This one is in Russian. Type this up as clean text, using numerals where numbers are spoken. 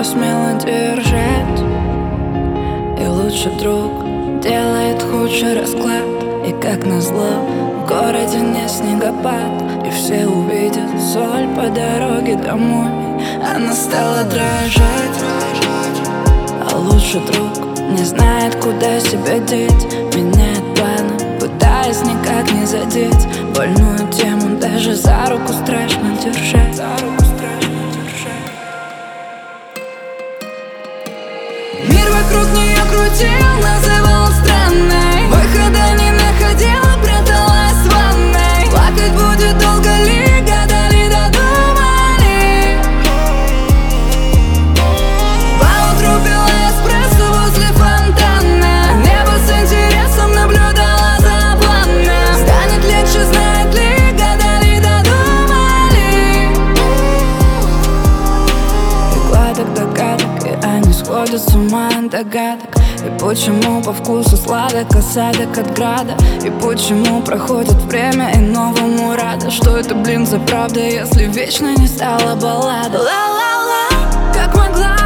смело держать. И лучший друг делает худший расклад. И как назло, в городе не снегопад, и все увидят соль по дороге домой. Она стала дрожать, а лучший друг не знает, куда себя деть. Меняет планы, пытаясь никак не задеть больную тему, даже за руку страшно держать. Мир вокруг нее крутил, называл странной, выхода не находила, пряталась в ванной. Плакать будет долго ли, года ли додумали? Поутру пила эспрессо возле фонтана, небо с интересом наблюдала за планом. Станет легче, знает ли, года ли додумали? И гладок догадок, и они сходят с ума от догадок. И почему по вкусу сладок осадок от града? И почему проходит время и новому рада? Что это, блин, за правда, если вечно не стала баллада? Ла-ла-ла, как могла